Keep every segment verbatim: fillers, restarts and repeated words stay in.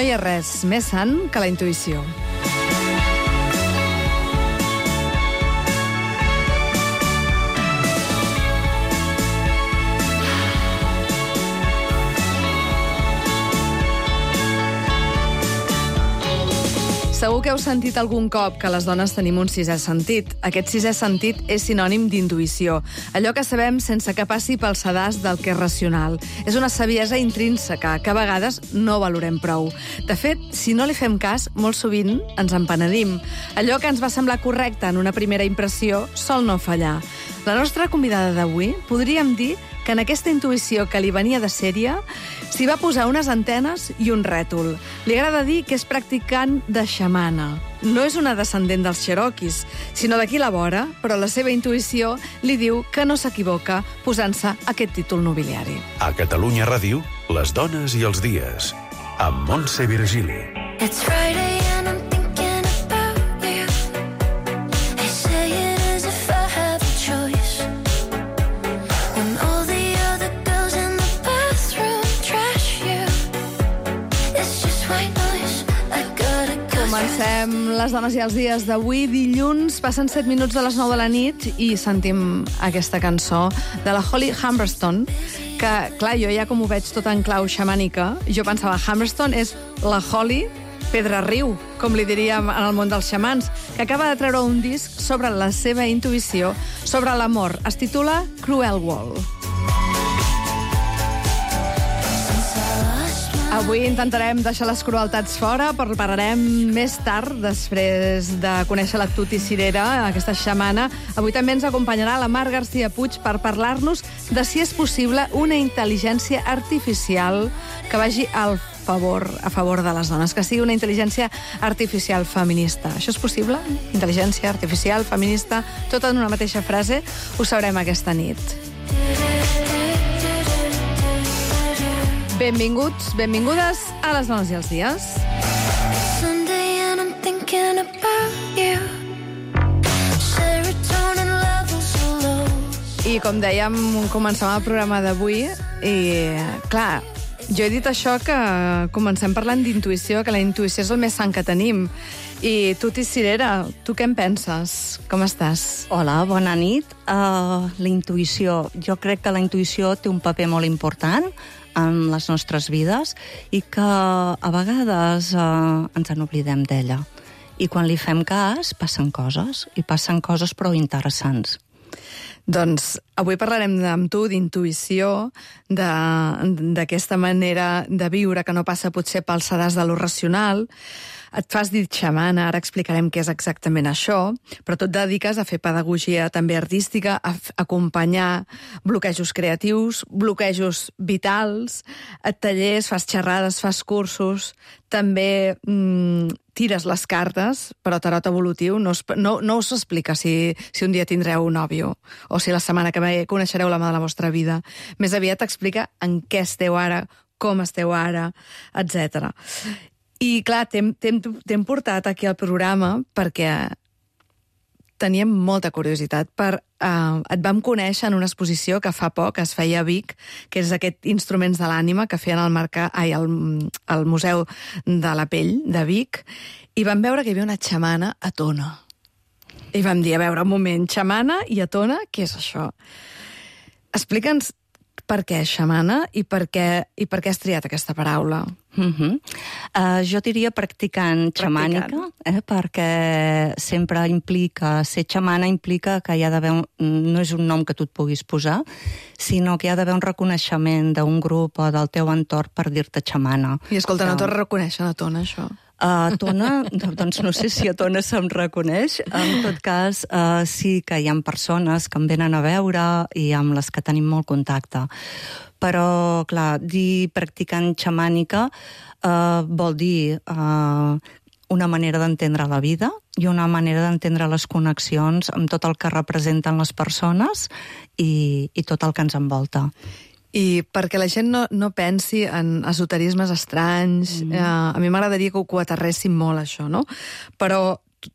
No hi ha res més sant que la intuïció. Segur que heu sentit algun cop que les dones tenim un sisè sentit. Aquest sisè sentit és sinònim d'intuïció. Allò que sabem sense que passi pel sedàs del que és racional. És una saviesa intrínseca que a vegades no valorem prou. De fet, si no li fem cas, molt sovint ens en penedim. Allò que ens va semblar correcte en una primera impressió sol no fallar. La nostra convidada d'avui podríem dir que en aquesta intuïció que li venia de sèrie s'hi va posar unes antenes i un rètol. Li agrada dir que és practicant de xamana. No és una descendent dels Cherokees, sinó d'aquí la vora, però la seva intuïció li diu que no s'equivoca posant-se aquest títol nobiliari. A Catalunya Ràdio, les dones i els dies, amb Montse Virgili. It's Friday and I'm thinking about you. I say it as if I have a choice. When all the other girls in the bathroom trash you, it's just white noise. I gotta go. Comencem les dones i els dies d'avui. Dilluns, passen set minuts de les nou de la nit i sentim aquesta cançó de la Holly Humberstone, que, clar, jo ja com ho veig tot en clau xamànica, jo pensava, Humberstone és la Holly Pedra Riu, com li diríem en el món dels xamans, que acaba de treure un disc sobre la seva intuïció sobre l'amor. Es titula Cruel World. Avui intentarem deixar les crueltats fora, però parlarem més tard, després de conèixer la Tuti Cirera, aquesta xamana. Avui també ens acompanyarà la Mar García Puig per parlar-nos de si és possible una intel·ligència artificial que vagi al favor, a favor de les dones, que sigui una intel·ligència artificial feminista. Això és possible? Intel·ligència artificial, feminista, tot en una mateixa frase? Ho sabrem aquesta nit. Benvinguts, benvingudes a les dones i els dies. Sunday and I'm thinking about you. Serotonin levels so low. I com dèiem, començàvem el programa d'avui i, clar, jo he dit això, que comencem parlant d'intuïció, que la intuïció és el més sant que tenim. I Tuti Cirera, tu què en penses? Com estàs? Hola, bona nit. Uh, la intuïció. Jo crec que la intuïció té un paper molt important en les nostres vides i que a vegades uh, ens en oblidem d'ella. I quan li fem cas, passen coses, i passen coses prou interessants. Doncs avui parlarem amb tu d'intuïció, d'aquesta manera de viure que no passa potser pel sedàs de lo racional. Et fas dir xamana, ara explicarem què és exactament això, però tu et dediques a fer pedagogia també artística, a acompanyar bloquejos creatius, bloquejos vitals, et tallers, fas xerrades, fas cursos, també mmm, tires les cartes, però tarot evolutiu, no, no, no us explica si, si un dia tindreu un nòvio o si la setmana que ve coneixereu l'home de la vostra vida. Més aviat explica en què esteu ara, com esteu ara, etcètera. I, clar, t'hem portat aquí al programa perquè teníem molta curiositat. Per, uh, et vam conèixer en una exposició que fa poc es feia a Vic, que és aquest Instruments de l'ànima que feien al, mercat, ai, al, al Museu de la Pell de Vic, i vam veure que hi havia una xamana a Tona. I vam dir, a veure, un moment, xamana i a Tona, què és això? Explica'ns per què xamana i per què, i per què has triat aquesta paraula. Uh-huh. Uh, jo diria practicant xamànica, eh, perquè sempre implica, ser xamana implica que hi ha d'haver, un, no és un nom que tu et puguis posar, sinó que hi ha d'haver un reconeixement d'un grup o del teu entorn per dir-te xamana. I escolta, no te'l reconeixen a Tona, això? A Tona, doncs no sé si a Tona se'm reconeix. En tot cas, uh, sí que hi ha persones que em venen a veure i amb les que tenim molt contacte. Però, clar, dir practicant xamànica uh, vol dir uh, una manera d'entendre la vida i una manera d'entendre les connexions amb tot el que representen les persones i, i tot el que ens envolta. I perquè la gent no, no pensi en esoterismes estranys, mm. eh, a mi m'agradaria que ho aterréssim molt, això, no? Però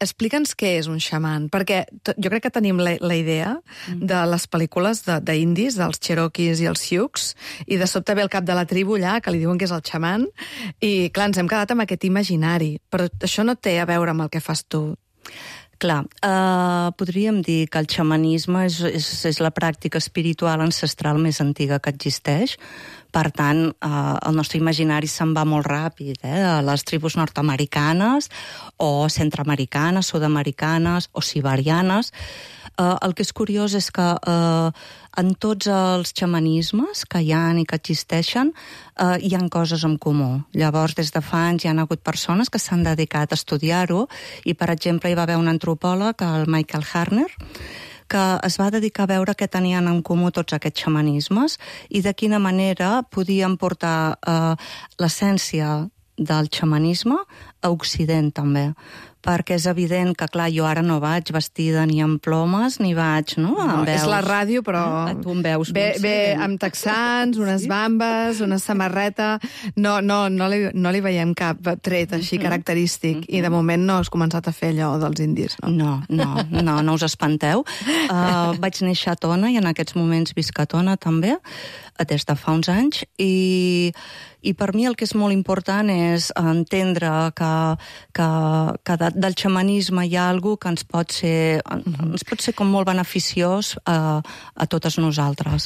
explica'ns què és un xaman, perquè to, jo crec que tenim la, la idea de les pel·lícules de, de indis, dels Cherokees i els Sioux, i de sobte ve el cap de la tribu allà, que li diuen que és el xaman, i clar, ens hem quedat amb aquest imaginari, però això no té a veure amb el que fas tu. Clar, eh, podríem dir que el xamanisme és, és, és la pràctica espiritual ancestral més antiga que existeix. Per tant, eh, el nostre imaginari se'n va molt ràpid, eh? A les tribus nord-americanes o centroamericanes, sud-americanes o siberianes. Eh, el que és curiós és que eh, en tots els xamanismes que hi ha i que existeixen eh, hi ha coses en comú. Llavors, des de fa anys hi ha hagut persones que s'han dedicat a estudiar-ho i, per exemple, hi va haver un antropòleg, el Michael Harner, que es va dedicar a veure què tenien en comú tots aquests xamanismes i de quina manera podien portar eh, l'essència del xamanisme a Occident, també. Perquè és evident que, clar, jo ara no vaig vestida ni amb plomes, ni vaig, no? No, veus... és la ràdio, però... Eh? Tu em veus. Ve, ve amb texans, unes bambes, una samarreta... No, no, no, li, no li veiem cap tret així característic. Mm -hmm. I de moment no has començat a fer allò dels indis, no? No, no, no, no us espanteu. Uh, vaig néixer a Tona i en aquests moments visc a Tona també, des de fa uns anys, i... I per mi el que és molt important és entendre que, que, que de, del xamanisme hi ha alguna que ens pot ser, uh-huh. ens pot ser com molt beneficiós a, a totes nosaltres.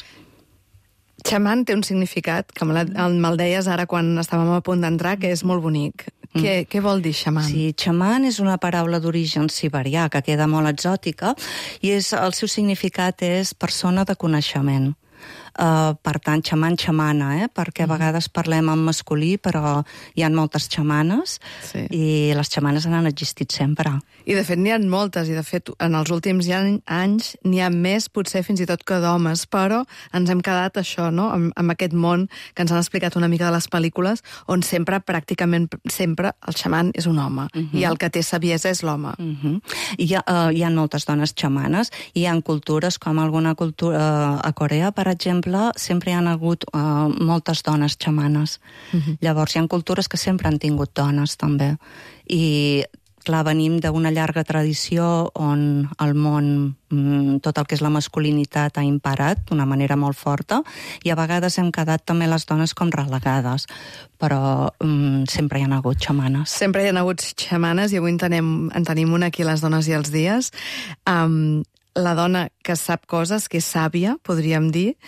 Xaman té un significat, que me'l deies ara quan estàvem a punt d'entrar, que és molt bonic. Mm. Què, què vol dir xaman? Sí, xaman és una paraula d'origen siberià que queda molt exòtica i és, el seu significat és persona de coneixement. Uh, per tant, xaman, xamana, eh? Perquè a vegades parlem en masculí, però hi ha moltes xamanes, sí. I les xamanes han existit sempre. I de fet n'hi ha moltes, i de fet en els últims anys n'hi ha més, potser fins i tot que d'homes, però ens hem quedat això, no?, amb, amb aquest món que ens han explicat una mica de les pel·lícules, on sempre, pràcticament sempre, el xaman és un home, uh-huh. i el que té saviesa és l'home. Uh-huh. Hi, ha, uh, hi ha moltes dones xamanes, hi ha cultures, com alguna cultura uh, a Corea, per exemple, sempre hi ha hagut uh, moltes dones xamanes. Uh-huh. Llavors, hi ha cultures que sempre han tingut dones, també. I, clar, venim d'una llarga tradició on el món, mm, tot el que és la masculinitat ha imparat d'una manera molt forta, i a vegades hem quedat també les dones com relegades, però mm, sempre hi ha hagut xamanes. Sempre hi ha hagut xamanes, i avui en tenim, en tenim una aquí, les dones i els dies. Um, la dona que sap coses, que és sàvia, podríem dir.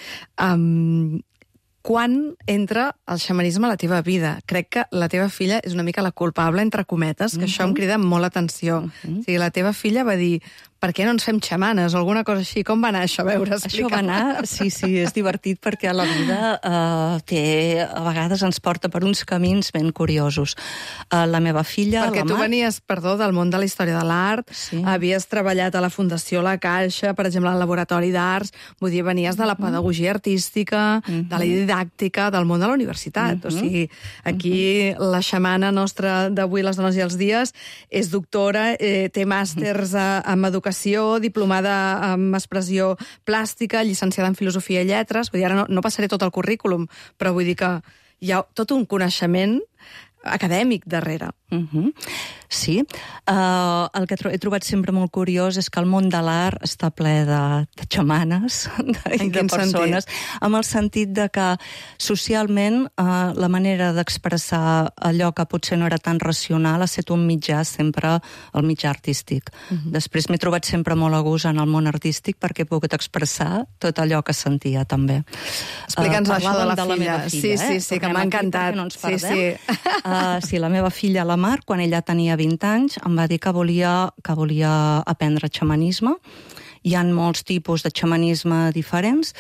Um, quan entra el xamanisme a la teva vida? Crec que la teva filla és una mica la culpable, entre cometes, que uh-huh. això em crida molt l'atenció. Uh-huh. O sigui, la teva filla va dir, per què no ens fem xamanes o alguna cosa així? Com va anar això? A veure, explica. Això va anar, sí, sí, és divertit perquè la vida eh, té, a vegades ens porta per uns camins ben curiosos. Eh, la meva filla, perquè la Mar... tu venies, perdó, del món de la història de l'art, sí. Havies treballat a la Fundació La Caixa, per exemple, al Laboratori d'Arts, vull dir, venies de la pedagogia artística, uh-huh. de la didàctica, del món de la universitat. Uh-huh. O sigui, aquí uh-huh. la xamana nostra d'avui, les dones i els dies, és doctora, eh, té màsters uh-huh. en educació, diplomada en expressió plàstica, llicenciada en filosofia i lletres. Vull dir, ara no, no passaré tot el currículum, però vull dir que hi ha tot un coneixement acadèmic darrere. Uh-huh. Sí. Uh, el que he trobat sempre molt curiós és que el món de l'art està ple de, de xamanes de, i de persones, sentit? Amb el sentit de que socialment uh, la manera d'expressar allò que potser no era tan racional ha estat un mitjà, sempre el mitjà artístic. Uh-huh. Després m'he trobat sempre molt a gust en el món artístic perquè he pogut expressar tot allò que sentia, també. Explica'ns uh, això de la, de filla. la meva filla. Sí, sí, eh? sí, que m'ha encantat. No ens sí, sí. Uh, sí, la meva filla, la Mar, quan ella tenia vint anys, em va dir que volia, que volia aprendre xamanisme. Hi ha molts tipus de xamanisme diferents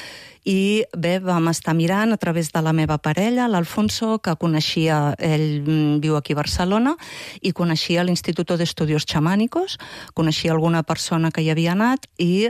i bé, vam estar mirant a través de la meva parella, l'Alfonso, que coneixia, ell viu aquí a Barcelona, i coneixia l'Instituto de Estudios Xamànicos, coneixia alguna persona que hi havia anat i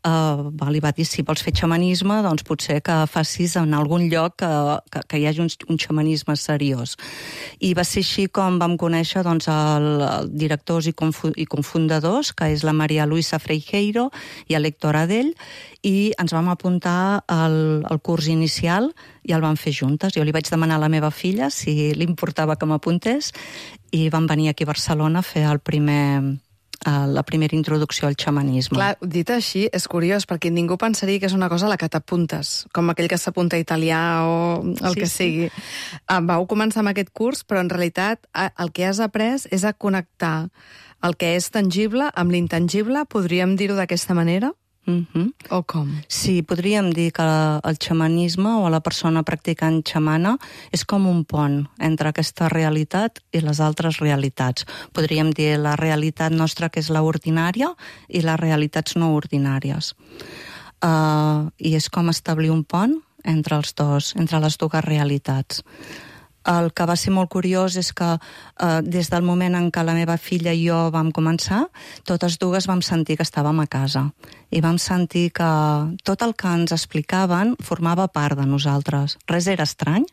eh, li va dir, si vols fer xamanisme, doncs potser que facis en algun lloc que, que, que hi hagi un, un xamanisme seriós. I va ser així com vam conèixer doncs, el, el directors i, confu, i confundadors, que és la Maria Luisa Freijeiro i l'Héctor Adell, i ens vam apuntar al, al curs inicial i el vam fer juntes. Jo li vaig demanar a la meva filla si li importava que m'apuntés i vam venir aquí a Barcelona a fer el primer, la primera introducció al xamanisme. Clar, dit així, és curiós, perquè ningú pensaria que és una cosa a la que t'apuntes, com aquell que s'apunta a italià o el Sí, que sí. sigui. Ah, vau començar amb aquest curs, però en realitat ah, el que has après és a connectar el que és tangible amb l'intangible, podríem dir-ho d'aquesta manera? Mhm. O com? Sí, podríem dir que el xamanisme o la persona practicant xamana és com un pont entre aquesta realitat i les altres realitats. Podríem dir la realitat nostra, que és la ordinària, i les realitats no ordinàries. Uh, I és com establir un pont entre els dos, entre les dues realitats. El que va ser molt curiós és que eh, des del moment en què la meva filla i jo vam començar, totes dues vam sentir que estàvem a casa. I vam sentir que tot el que ens explicaven formava part de nosaltres. Res era estrany.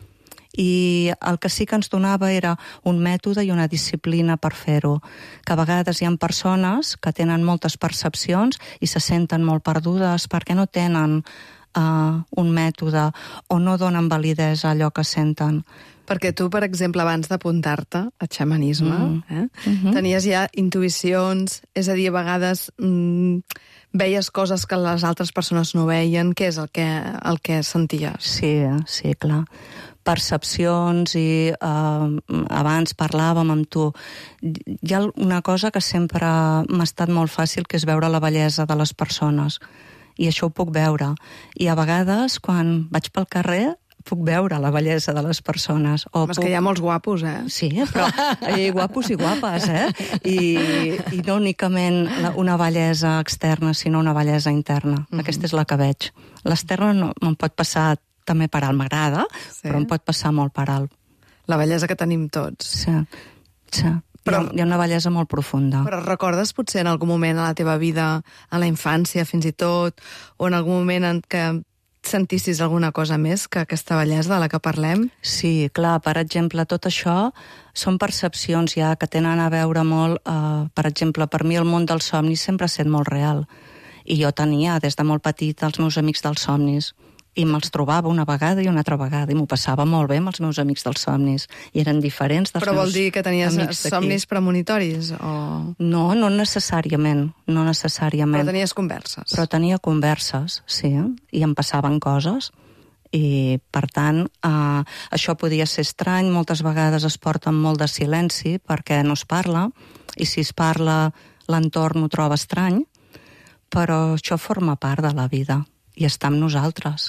I el que sí que ens donava era un mètode i una disciplina per fer-ho. Que a vegades hi ha persones que tenen moltes percepcions i se senten molt perdudes perquè no tenen Uh, un mètode o no donen validesa a allò que senten. Perquè tu, per exemple, abans d'apuntar-te a xamanisme, Mm. eh, Mhm. tenies ja intuïcions, és a dir, a vegades mm, veies coses que les altres persones no veien. Què és el que, el que senties? Sí, sí, clar. Percepcions i eh, abans parlàvem amb tu. Hi ha una cosa que sempre m'ha estat molt fàcil, que és veure la bellesa de les persones. I això ho puc veure. I a vegades, quan vaig pel carrer, puc veure la bellesa de les persones. O Home, és puc... que hi ha molts guapos, eh? Sí, però hi ha guapos i guapes, eh? I, i no únicament la- una bellesa externa, sinó una bellesa interna. Mm-hmm. Aquesta és la que veig. L'externa no, em pot passar també per alt, m'agrada, Sí. però em pot passar molt per alt. La bellesa que tenim tots. Sí, sí. Però- Hi, ha, hi ha una bellesa molt profunda. Però recordes potser en algun moment a la teva vida, a la infància fins i tot, o en algun moment en què sentissis alguna cosa més que aquesta bellesa de la que parlem? Sí, clar, per exemple, tot això són percepcions ja que tenen a veure molt, eh, per exemple, per mi el món dels somnis sempre ha estat molt real. I jo tenia des de molt petit els meus amics dels somnis. I me'ls trobava una vegada i una altra vegada, i m'ho passava molt bé amb els meus amics dels somnis. I eren diferents dels Però meus vol dir que tenies amics d'aquí. somnis premonitoris? O... No, no necessàriament, no necessàriament. Però tenies converses? Però tenia converses, sí, i em passaven coses. I, per tant, eh, això podia ser estrany, moltes vegades es porta amb molt de silenci perquè no es parla, i si es parla l'entorn ho troba estrany, però això forma part de la vida i està amb nosaltres.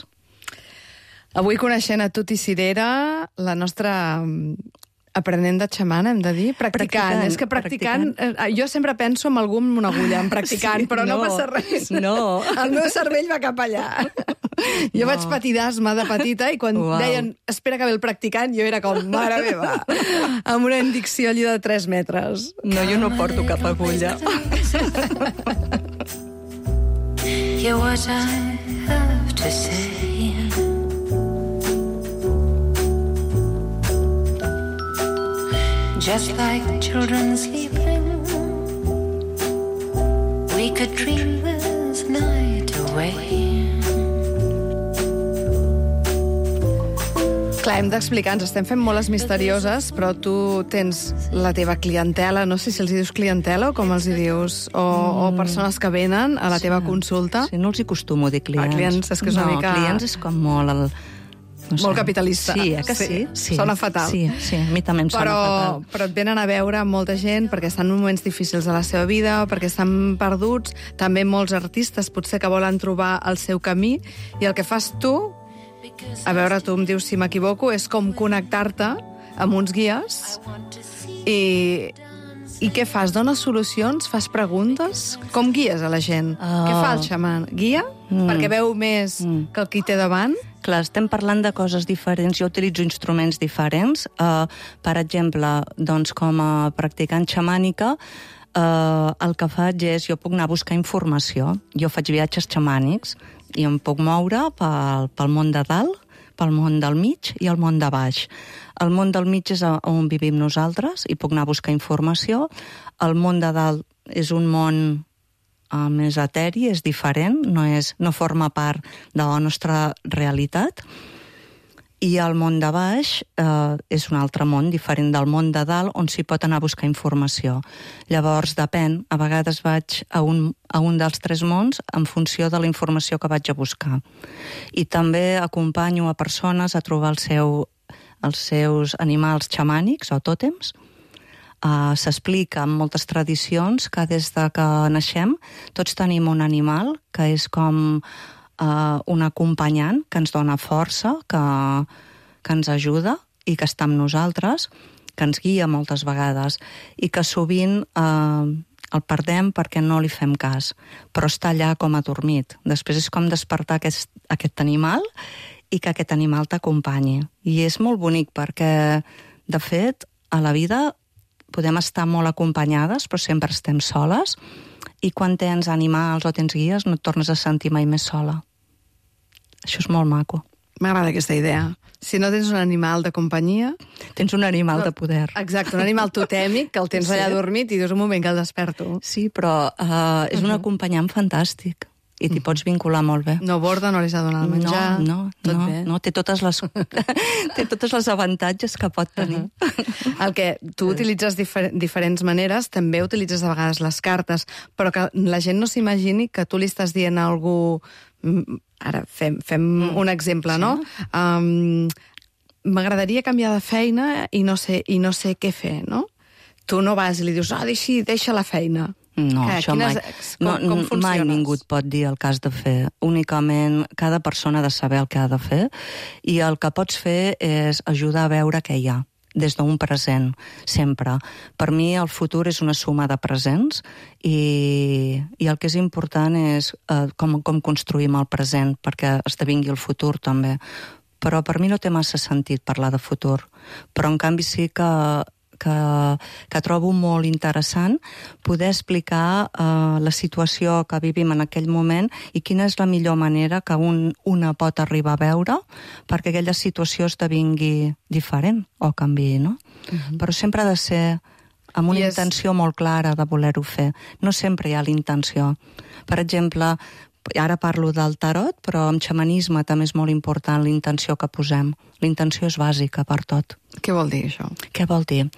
Avui coneixent a Tuti Cirera, la nostra mm, aprenent de xamana, hem de dir, practicant. Practicant, És que practicant, practicant. Eh, jo sempre penso en algú amb una agulla, en practicant, Sí, però no, no, passa res. no. El meu cervell va cap allà. Jo No. vaig patir d'asma de petita i quan Uau. deien espera que ve el practicant, jo era com, mare meva, amb una indicció allí de tres metres. No, jo no porto cap agulla. Hear what I have to say. Just like children sleeping, we could dream this night away. Clar, hem d'explicar, ens estem fent molt les misterioses, però tu tens la teva clientela, no sé si els hi dius clientela o com els hi dius, o, o persones que venen a la teva consulta. Sí, no els hi acostumo a dir clients. Ah, clients, és que és una no, mica- clients és com molt... El... No Molt capitalista. Sí, eh que Sí, sí? sí? sona fatal. Sí, sí, a mi també em sona Però, fatal. però et venen a veure molta gent perquè estan en moments difícils de la seva vida o perquè estan perduts. També molts artistes potser que volen trobar el seu camí i el que fas tu, a veure, tu em dius si m'equivoco, és com connectar-te amb uns guies i, i què fas? Dones solucions? Fas preguntes? Com guies a la gent? Ah. Què fa el xaman? Guia? Mm. Perquè veu més Mm. que el qui té davant? Clar, estem parlant de coses diferents. Jo utilitzo instruments diferents. Uh, per exemple, doncs, com a practicant xamànica, uh, el que faig és, jo puc anar a buscar informació. Jo faig viatges xamànics i em puc moure pel, pel món de dalt, pel món del mig i el món de baix. El món del mig és on vivim nosaltres i puc anar a buscar informació. El món de dalt és un món Uh, més eteri, és diferent, no, és, no forma part de la nostra realitat. I el món de baix eh, és un altre món, diferent del món de dalt, on s'hi pot anar a buscar informació. Llavors, depèn, a vegades vaig a un, a un dels tres mons en funció de la informació que vaig a buscar. I també acompanyo a persones a trobar el seu, els seus animals xamànics o tòtems. Uh, S'explica en moltes tradicions que des de que naixem tots tenim un animal que és com Uh, un acompanyant que ens dona força, que, que ens ajuda i que està amb nosaltres, que ens guia moltes vegades i que sovint uh, el perdem perquè no li fem cas, però està allà com adormit. Després és com despertar aquest, aquest animal i que aquest animal t'acompanyi. I és molt bonic perquè, de fet, a la vida podem estar molt acompanyades, però sempre estem soles, i quan tens animals o tens guies no et tornes a sentir mai més sola. Això és molt maco. M'agrada aquesta idea. Si no tens un animal de companyia... Tens un animal no, de poder. Exacte, un animal totèmic que el tens sí. allà dormit i dius un moment que el desperto. Sí, però uh, és uh-huh. un acompanyant fantàstic. I t'hi pots vincular molt bé. No borda, no li s'ha donat el menjar... No, no, tot no, bé. no té totes les té totes les avantatges que pot tenir. Uh-huh. El que tu utilitzes difer diferents maneres, també utilitzes a vegades les cartes, però que la gent no s'imagini que tu li estàs dient a algú... Ara fem, fem mm. un exemple, sí. no? Um, M'agradaria canviar de feina i no sé, i no sé què fer, no? Tu no vas i li dius, ah, oh, deixi, deixa la feina. No, que, això mai, com, no, com mai ningú et pot dir el que has de fer. Únicament cada persona ha de saber el que ha de fer i el que pots fer és ajudar a veure què hi ha des d'un present, sempre. Per mi el futur és una suma de presents i, i el que és important és eh, com, com construïm el present perquè esdevingui el futur també. Però per mi no té massa sentit parlar de futur. Però en canvi sí que Que, que trobo molt interessant poder explicar uh, la situació que vivim en aquell moment i quina és la millor manera que un, una pot arribar a veure perquè aquella situació esdevingui diferent o canviï, no? Uh-huh. Però sempre ha de ser amb una I intenció és... molt clara de voler-ho fer. No sempre hi ha la intenció. Per exemple, ara parlo del tarot, però en xamanisme també és molt important la intenció que posem. La intenció és bàsica per tot. Què vol dir, això? Què vol dir?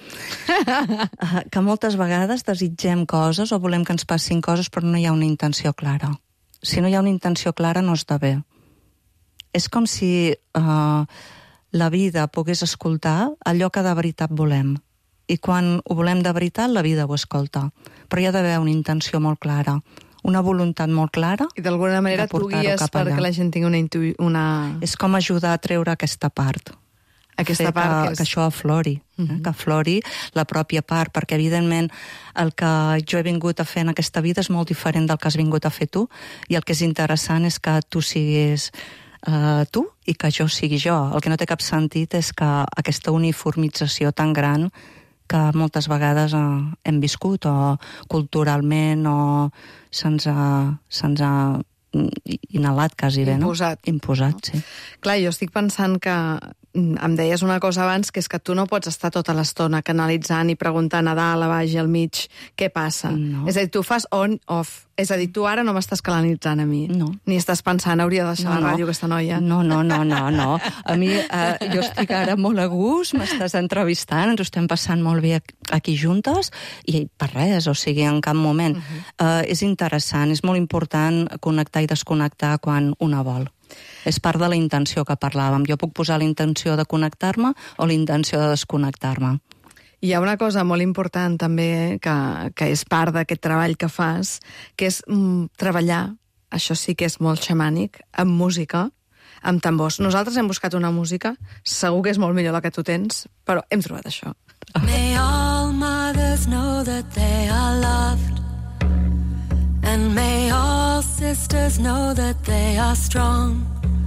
Que moltes vegades desitgem coses o volem que ens passin coses, però no hi ha una intenció clara. Si no hi ha una intenció clara, no està bé. És com si uh, la vida pogués escoltar allò que de veritat volem. I quan ho volem de veritat, la vida ho escolta. Però hi ha d'haver una intenció molt clara, una voluntat molt clara. I d'alguna manera tu guies perquè la gent tingui una, intu... una... És com ajudar a treure aquesta part. Aquesta part que, que, és... que això aflori, uh-huh. eh? que aflori la pròpia part, perquè evidentment el que jo he vingut a fer en aquesta vida és molt diferent del que has vingut a fer tu, i el que és interessant és que tu siguis uh, tu i que jo sigui jo. El que no té cap sentit és que aquesta uniformització tan gran que moltes vegades eh, hem viscut o culturalment o se'ns ha, se'ns ha inhalat quasi bé, no? Imposat. Imposat, sí. Clar, jo estic pensant que em deies una cosa abans, que és que tu no pots estar tota l'estona canalitzant i preguntant a dalt, a baix i al mig què passa. No. És a dir, tu fas on-off. És a dir, tu ara no m'estàs canalitzant a mi. No. Ni estàs pensant, hauria de deixar no, la no. ràdio, aquesta noia. No, no, no, no, no. A mi, eh, jo estic ara molt a gust, m'estàs entrevistant, ens ho estem passant molt bé aquí juntes, i per res, o sigui, en cap moment. Uh-huh. eh, és interessant, és molt important connectar i desconnectar quan una vol. És part de la intenció que parlàvem. Jo puc posar la intenció de connectar-me o la intenció de desconnectar-me. Hi ha una cosa molt important també que, que és part d'aquest treball que fas, que és mm, treballar, això sí que és molt xamànic, amb música, amb tambors. Nosaltres hem buscat una música, segur que és molt millor la que tu tens, però hem trobat això. May all mothers know that they are loved, and may all sisters know that they are strong,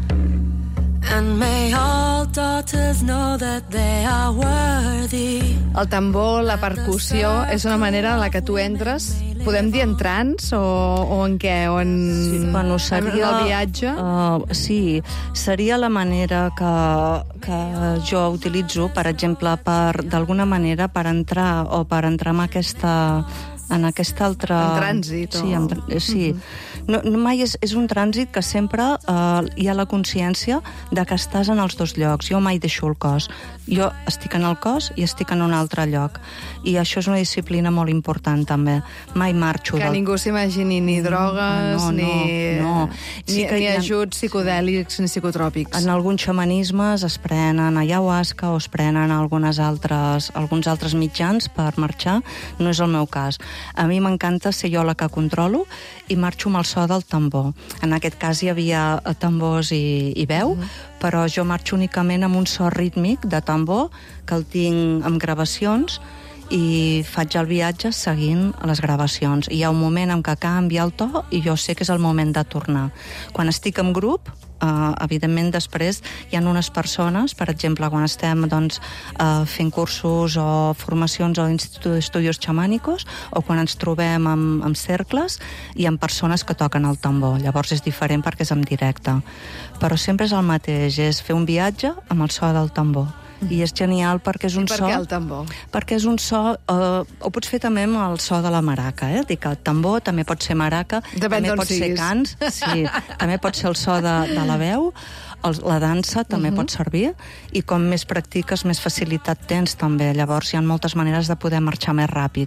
and may all daughters know that they are worthy. El tambor, la percussió, és una manera en la que tu entres, podem dir en trans o, o en què? O en, sí, bueno, seria, en el viatge? Uh, sí, seria la manera que, que jo utilitzo, per exemple, per d'alguna manera per entrar o per entrar en aquesta... en aquesta altra... En trànsit. Sí, o... en, sí. Uh-huh. No, no mai és, és un trànsit que sempre eh, hi ha la consciència de que estàs en els dos llocs. Jo mai deixo el cos. Jo estic en el cos i estic en un altre lloc. I això és una disciplina molt important, també. Mai marxo. Que del... ningú s'imagini ni drogues, no, no, ni, no. ni, Sí que ni hi ha- ajuts psicodèlics ni psicotròpics. En alguns xamanismes es prenen ayahuasca o es prenen algunes altres, alguns altres mitjans per marxar. No és el meu cas. A mi m'encanta ser jo la que controlo i marxo amb el so del tambor. En aquest cas hi havia tambors i, i veu, mm-hmm. però jo marxo únicament amb un so rítmic de tambor, que el tinc amb gravacions, i faig el viatge seguint les gravacions. I hi ha un moment en què canvia el to i jo sé que és el moment de tornar. Quan estic en grup, Uh, evidentment després hi ha unes persones, per exemple, quan estem doncs, uh, fent cursos o formacions a l'Institut d'Estudios Xamànicos o quan ens trobem amb, amb cercles, hi ha persones que toquen el tambor. Llavors és diferent perquè és en directe. Però sempre és el mateix, és fer un viatge amb el so del tambor. I és genial perquè és un I per so... què el tambor? Perquè és un so... Eh, ho pots fer també amb el so de la maraca, eh? Dic que el tambor també pot ser maraca, Depèn també d'on pot ser siguis. cants, sí, també pot ser el so de, de la veu, el, la dansa també uh -huh. pot servir, i com més practiques, més facilitat tens també. Llavors hi ha moltes maneres de poder marxar més ràpid.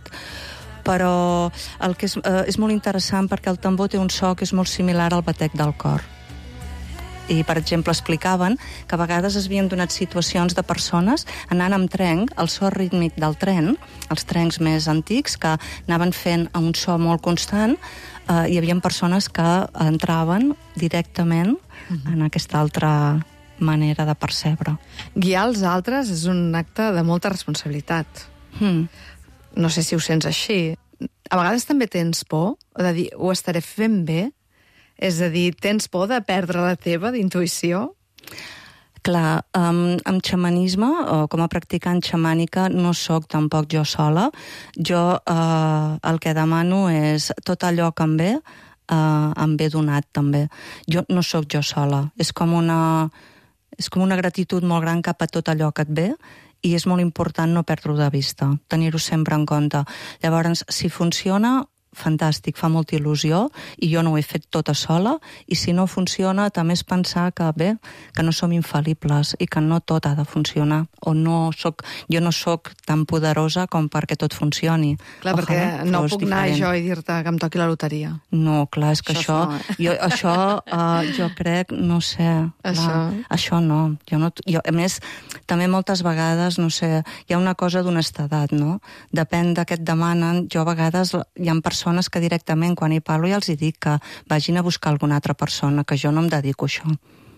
Però el que és, eh, és molt interessant perquè el tambor té un so que és molt similar al batec del cor. I, per exemple, explicaven que a vegades es havien donat situacions de persones anant amb tren, el so rítmic del tren, els trens més antics, que anaven fent un so molt constant, eh, hi havia persones que entraven directament uh-huh. en aquesta altra manera de percebre. Guiar els altres és un acte de molta responsabilitat. Mm. No sé si ho sents així. A vegades també tens por de dir, ho estaré fent bé? És a dir, tens por de perdre la teva d'intuïció? Clar, um, amb xamanisme, o com a practicant xamànica, no sóc tampoc jo sola. Jo uh, el que demano és tot allò que em ve, uh, em ve donat també. Jo no sóc jo sola. És com una, és com una gratitud molt gran cap a tot allò que et ve, i és molt important no perdre-ho de vista, tenir-ho sempre en compte. Llavors, si funciona, fantàstic, fa molta il·lusió, i jo no ho he fet tota sola, i si no funciona també és pensar que bé, que no som infal·libles i que no tot ha de funcionar, o no soc, jo no sóc tan poderosa com perquè tot funcioni. Clar, Ojalà, perquè no però és puc anar diferent. jo i dir-te que em toqui la loteria. No, clar, és que Això això... no, eh? jo, això uh, jo crec, no sé... Clar, Això? això no. Jo no jo, a més, també moltes vegades, no sé, hi ha una cosa d'honestedat, no? Depèn de què et demanen. Jo a vegades hi ha persones que directament, quan hi parlo, ja els hi dic que vagin a buscar alguna altra persona, que jo no em dedico a això.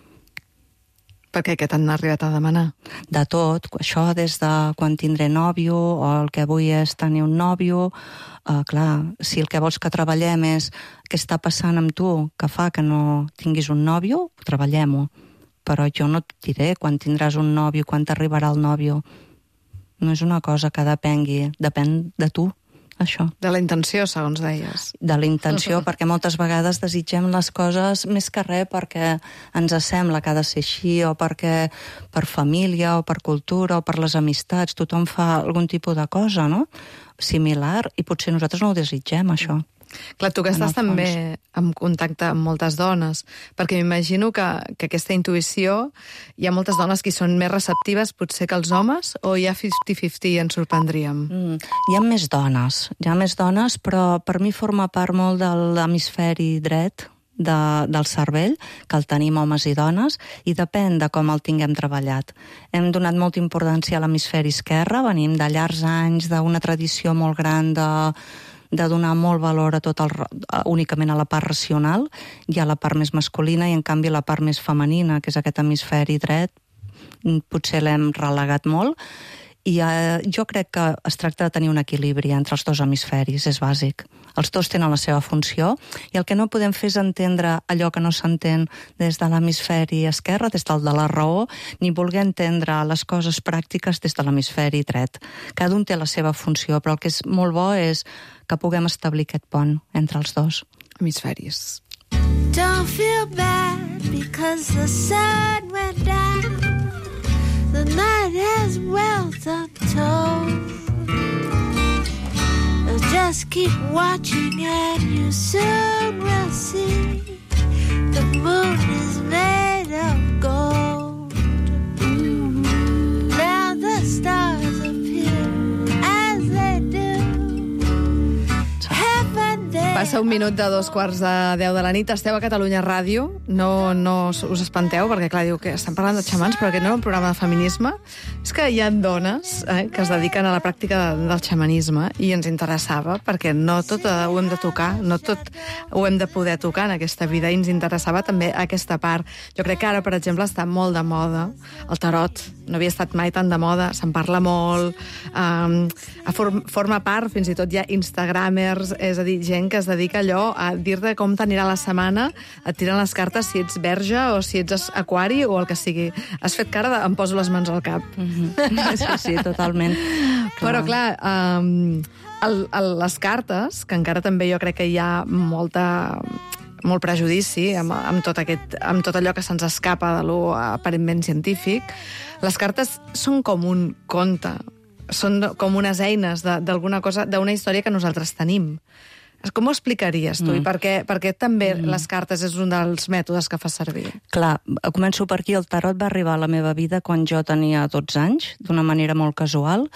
Per què? Què t'han arribat a demanar? De tot, això des de quan tindré nòvio, o el que vull és tenir un nòvio. Uh, clar, si el que vols que treballem és què està passant amb tu, que fa que no tinguis un nòvio, treballem-ho. Però jo no et diré quan tindràs un nòvio, quan t'arribarà el nòvio. No és una cosa que depengui, depèn de tu, això. De la intenció, segons deies. De la intenció, perquè moltes vegades desitgem les coses més que res perquè ens sembla que ha de ser així, o perquè per família, o per cultura, o per les amistats, tothom fa algun tipus de cosa, no? Similar, i potser nosaltres no ho desitgem, això. Clar, tu que En estàs el fons. també en contacte amb moltes dones, perquè m'imagino que, que aquesta intuïció, hi ha moltes dones que hi són més receptives potser que els homes, o hi ha cinquanta cinquanta i ens sorprendríem? Mm, hi ha més dones, hi ha més dones, però per mi forma part molt de l'hemisferi dret de, del cervell, que el tenim homes i dones, i depèn de com el tinguem treballat. Hem donat molta importància a l'hemisferi esquerre, venim de llargs anys, d'una tradició molt gran de de donar molt valor a tot el, únicament a la part racional, i a la part més masculina, i en canvi la part més femenina, que és aquest hemisferi dret, potser l'hem relegat molt, i eh, jo crec que es tracta de tenir un equilibri entre els dos hemisferis, és bàsic. Els dos tenen la seva funció, i el que no podem fer és entendre allò que no s'entén des de l'hemisferi esquerre, des del de la raó, ni voler entendre les coses pràctiques des de l'hemisferi dret. Cada un té la seva funció, però el que és molt bo és que puguem establir aquest pont entre els dos. Hemisferis. Don't feel bad because the sun went down. The night has wealth untold. Just keep watching and you soon will see the moon is made of gold. Mm-hmm. Now the stars appear as they do. Heaven they Passa un minut de dos quarts de deu de la nit. Esteu a Catalunya Ràdio. No, no us espanteu, perquè clar, diu que estan parlant de xamans, però aquest no és un programa de feminisme. És que hi ha dones eh, que es dediquen a la pràctica de, del xamanisme i ens interessava, perquè no tot ho hem de tocar, no tot ho hem de poder tocar en aquesta vida, i ens interessava també aquesta part. Jo crec que ara, per exemple, està molt de moda el tarot. No havia estat mai tan de moda, se'n parla molt, um, form, forma part, fins i tot hi ha instagramers, és a dir, gent que es dedica allò a dir-te com t'anirà la setmana, et tiren les cartes si ets verge o si ets aquari o el que sigui. Has fet cara de em poso les mans al cap. Mm-hmm. Sí, sí, totalment. Però, clar, um, el, el, les cartes, que encara també jo crec que hi ha molta... molt prejudici amb, amb, tot aquest, amb tot allò que se'ns escapa de lo aparentment científic. Les cartes són com un conte, són com unes eines d'alguna cosa, d'una història que nosaltres tenim. Com ho explicaries tu? Mm. I per què, per què també mm. les cartes és un dels mètodes que fa servir? Clar, començo per aquí. El tarot va arribar a la meva vida quan jo tenia dotze anys, d'una manera molt casual.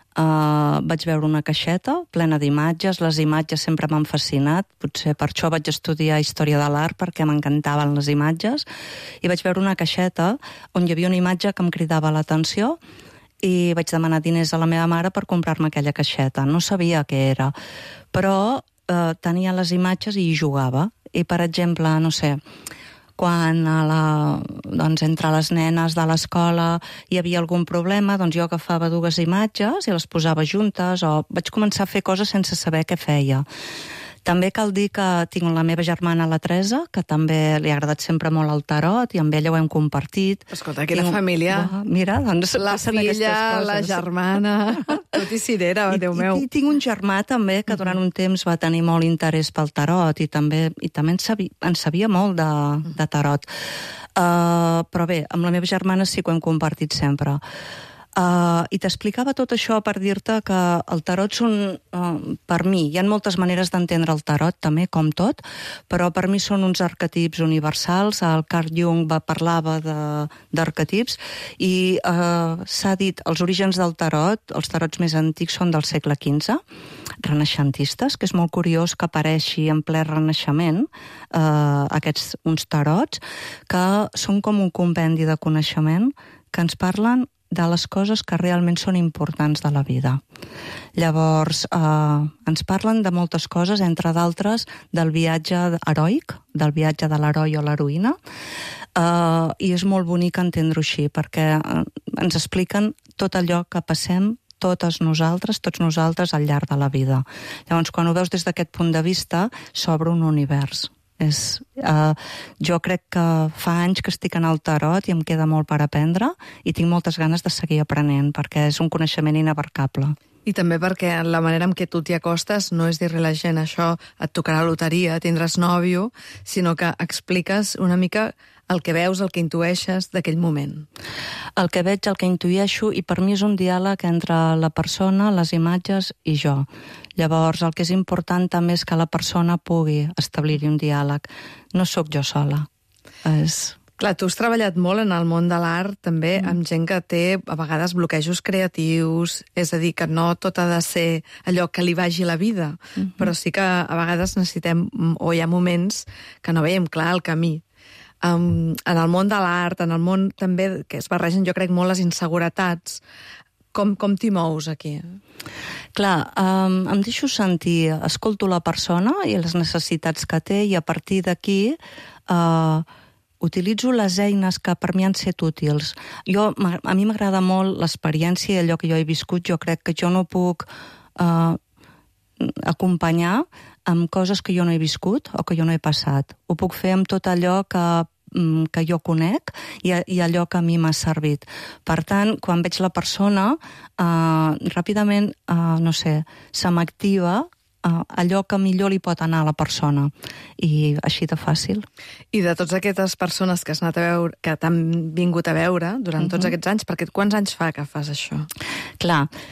Uh, vaig veure una caixeta plena d'imatges, les imatges sempre m'han fascinat, potser per això vaig estudiar Història de l'Art, perquè m'encantaven les imatges, i vaig veure una caixeta on hi havia una imatge que em cridava l'atenció i vaig demanar diners a la meva mare per comprar-me aquella caixeta. No sabia què era, però uh, tenia les imatges i hi jugava. I, per exemple, no sé... quan a la, doncs, entre les nenes de l'escola hi havia algun problema, doncs jo agafava dues imatges i les posava juntes, o vaig començar a fer coses sense saber què feia. També cal dir que tinc la meva germana, la Teresa, que també li ha agradat sempre molt el tarot, i amb ella ho hem compartit. Escolta, quina tinc... família. Oh, mira, doncs... La filla, la germana... Tot i cirera, Déu meu. I, i tinc un germà també que durant un temps va tenir molt interès pel tarot i també, i també en, sabia, en sabia molt de, de tarot. Uh, però bé, amb la meva germana sí que ho hem compartit sempre. Uh, I t'explicava tot això per dir-te que el tarot són, uh, per mi, hi ha moltes maneres d'entendre el tarot també, com tot, però per mi són uns arquetips universals. El Carl Jung va parlava d'arquetips i uh, s'ha dit, els orígens del tarot, els tarots més antics són del segle quinze, renaixentistes, que és molt curiós que apareixi en ple renaixement uh, aquests uns tarots, que són com un compendi de coneixement que ens parlen de les coses que realment són importants de la vida. Llavors, eh, ens parlen de moltes coses, entre d'altres del viatge heroic, del viatge de l'heroi o l'heroïna, eh, i és molt bonic entendre-ho així, perquè eh, ens expliquen tot allò que passem totes nosaltres, tots nosaltres al llarg de la vida. Llavors, quan ho veus des d'aquest punt de vista, s'obre un univers. És, uh, jo crec que fa anys que estic en el tarot i em queda molt per aprendre i tinc moltes ganes de seguir aprenent perquè és un coneixement inabarcable. I també perquè la manera en què tu t'hi acostes no és dir-li a la gent això et tocarà loteria, tindràs nòvio, sinó que expliques una mica el que veus, el que intueixes d'aquell moment. El que veig, el que intueixo, i per mi és un diàleg entre la persona, les imatges i jo. Llavors, el que és important també és que la persona pugui establir-hi un diàleg. No sóc jo sola. És... Clar, tu has treballat molt en el món de l'art, també, mm. amb gent que té, a vegades, bloquejos creatius, és a dir, que no tot ha de ser allò que li vagi la vida, mm-hmm. però sí que a vegades necessitem, o hi ha moments que no veiem clar el camí. Um, en el món de l'art, en el món també que es barregen, jo crec, molt les inseguretats, com, com t'hi mous aquí? Clar, um, em deixo sentir, escolto la persona i les necessitats que té, i a partir d'aquí uh, utilitzo les eines que per mi han set útils. Jo, a mi m'agrada molt l'experiència i allò que jo he viscut. Jo crec que jo no puc uh, acompanyar amb coses que jo no he viscut o que jo no he passat. Ho puc fer amb tot allò que que jo conec i, i allò que a mi m'ha servit. Per tant, quan veig la persona, eh, ràpidament, eh, no sé, se m'activa eh, allò que millor li pot anar a la persona. I així de fàcil. I de totes aquestes persones que has anat a veure, que t'han vingut a veure durant uh-huh. tots aquests anys, perquè quants anys fa que fas això? Clar,